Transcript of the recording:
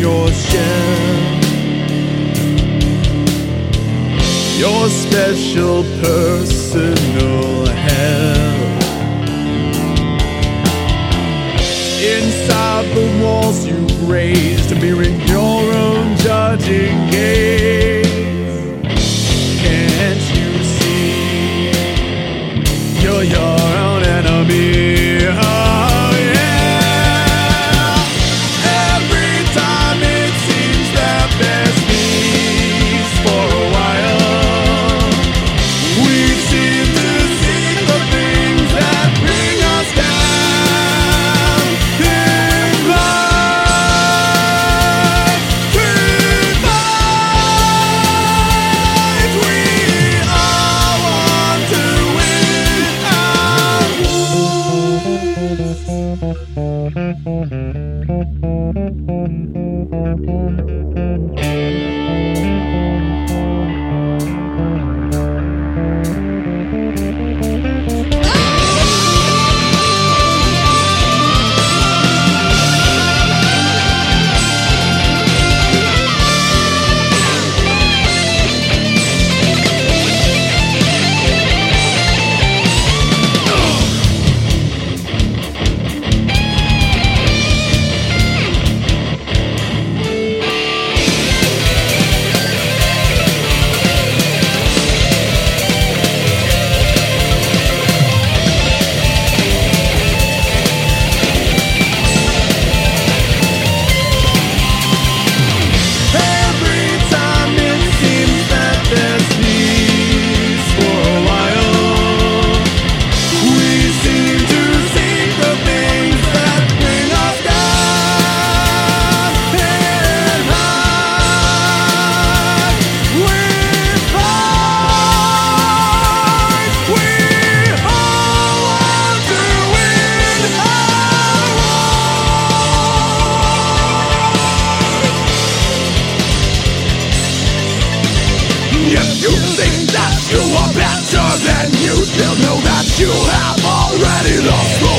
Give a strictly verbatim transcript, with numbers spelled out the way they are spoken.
your share, your special personal hell. Inside the walls you've raised, mirroring your own judging gaze. Can't you see you're your own enemy? Oh yeah. Every time it seems that there's peace for a while, we seem to seek the things that bring us down. In life, in life, we all want to if you think that you are better, then you still know that you have already lost.